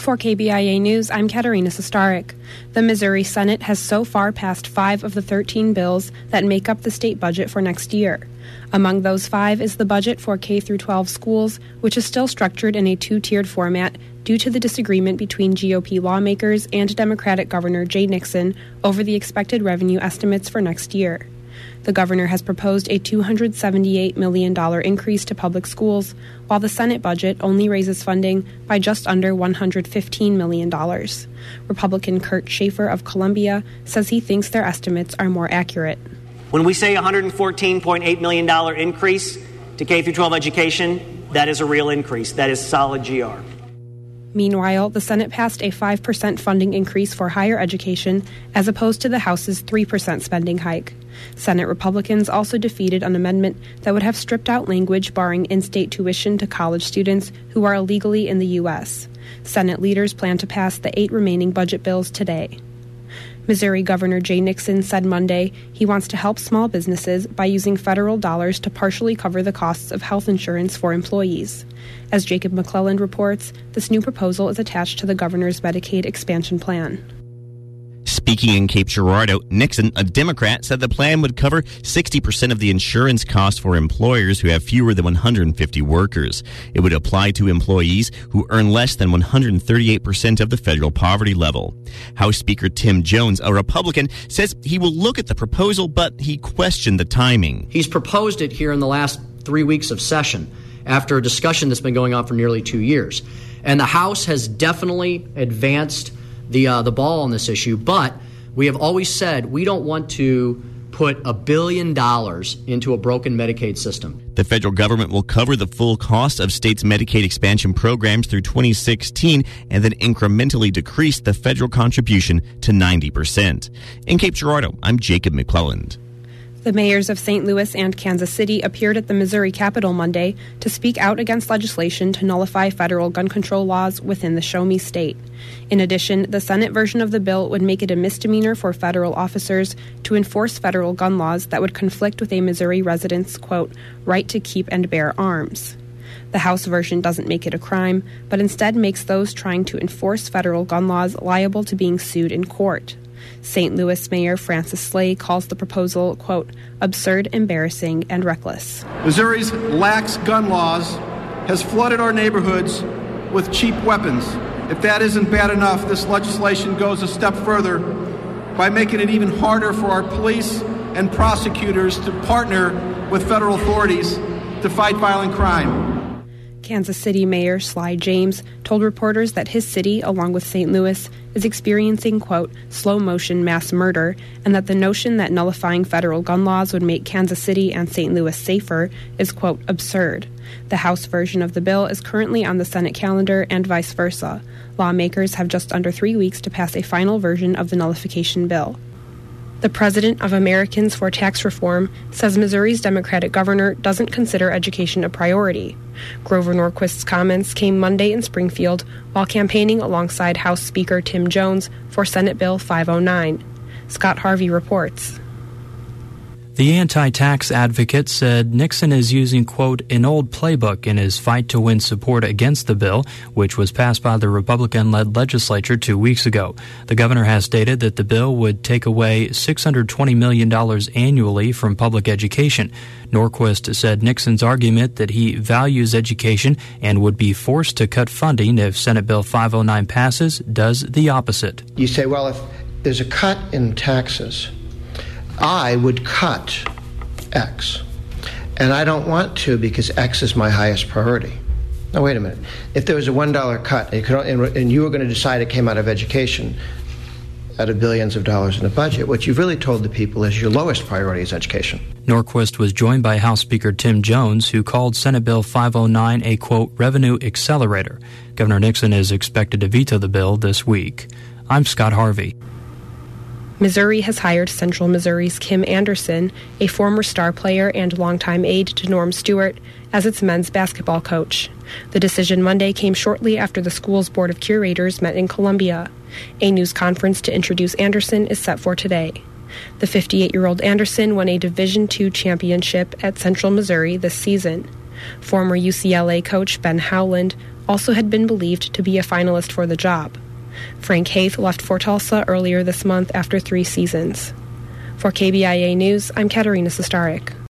For KBIA News, I'm Katerina Sostaric. The Missouri Senate has so far passed 5 of the 13 bills that make up the state budget for next year. Among those 5 is the budget for K-12 schools, which is still structured in a 2-tiered format due to the disagreement between GOP lawmakers and Democratic Governor Jay Nixon over the expected revenue estimates for next year. The governor has proposed a $278 million increase to public schools, while the Senate budget only raises funding by just under $115 million. Republican Kurt Schaefer of Columbia says he thinks their estimates are more accurate. When we say $114.8 million increase to K-12 education, that is a real increase. That is solid GR. Meanwhile, the Senate passed a 5% funding increase for higher education as opposed to the House's 3% spending hike. Senate Republicans also defeated an amendment that would have stripped out language barring in-state tuition to college students who are illegally in the U.S. Senate leaders plan to pass the 8 remaining budget bills today. Missouri Governor Jay Nixon said Monday he wants to help small businesses by using federal dollars to partially cover the costs of health insurance for employees. As Jacob McClelland reports, this new proposal is attached to the governor's Medicaid expansion plan. Speaking in Cape Girardeau, Nixon, a Democrat, said the plan would cover 60% of the insurance costs for employers who have fewer than 150 workers. It would apply to employees who earn less than 138% of the federal poverty level. House Speaker Tim Jones, a Republican, says he will look at the proposal, but he questioned the timing. He's proposed it here in the last 3 weeks of session after a discussion that's been going on for nearly 2 years. And the House has definitely advanced the ball on this issue, but we have always said we don't want to put $1 billion into a broken Medicaid system. The federal government will cover the full cost of states' Medicaid expansion programs through 2016 and then incrementally decrease the federal contribution to 90%. In Cape Girardeau, I'm Jacob McClelland. The mayors of St. Louis and Kansas City appeared at the Missouri Capitol Monday to speak out against legislation to nullify federal gun control laws within the Show Me state. In addition, the Senate version of the bill would make it a misdemeanor for federal officers to enforce federal gun laws that would conflict with a Missouri resident's, quote, right to keep and bear arms. The House version doesn't make it a crime, but instead makes those trying to enforce federal gun laws liable to being sued in court. St. Louis Mayor Francis Slay calls the proposal, quote, absurd, embarrassing, and reckless. Missouri's lax gun laws has flooded our neighborhoods with cheap weapons. If that isn't bad enough, this legislation goes a step further by making it even harder for our police and prosecutors to partner with federal authorities to fight violent crime. Kansas City Mayor Sly James told reporters that his city, along with St. Louis, is experiencing, quote, slow-motion mass murder, and that the notion that nullifying federal gun laws would make Kansas City and St. Louis safer is, quote, absurd. The House version of the bill is currently on the Senate calendar and vice versa. Lawmakers have just under 3 weeks to pass a final version of the nullification bill. The president of Americans for Tax Reform says Missouri's Democratic governor doesn't consider education a priority. Grover Norquist's comments came Monday in Springfield while campaigning alongside House Speaker Tim Jones for Senate Bill 509. Scott Harvey reports. The anti-tax advocate said Nixon is using, quote, an old playbook in his fight to win support against the bill, which was passed by the Republican-led legislature 2 weeks ago. The governor has stated that the bill would take away $620 million annually from public education. Norquist said Nixon's argument that he values education and would be forced to cut funding if Senate Bill 509 passes does the opposite. You say, well, if there's a cut in taxes, I would cut X, and I don't want to because X is my highest priority. Now, wait a minute. If there was a $1 cut and you were going to decide it came out of education out of billions of dollars in the budget, what you've really told the people is your lowest priority is education. Norquist was joined by House Speaker Tim Jones, who called Senate Bill 509 a, quote, revenue accelerator. Governor Nixon is expected to veto the bill this week. I'm Scott Harvey. Missouri has hired Central Missouri's Kim Anderson, a former star player and longtime aide to Norm Stewart, as its men's basketball coach. The decision Monday came shortly after the school's board of curators met in Columbia. A news conference to introduce Anderson is set for today. The 58-year-old Anderson won a Division II championship at Central Missouri this season. Former UCLA coach Ben Howland also had been believed to be a finalist for the job. Frank Haith left for Tulsa earlier this month after 3 seasons. For KBIA News, I'm Katerina Sestaric.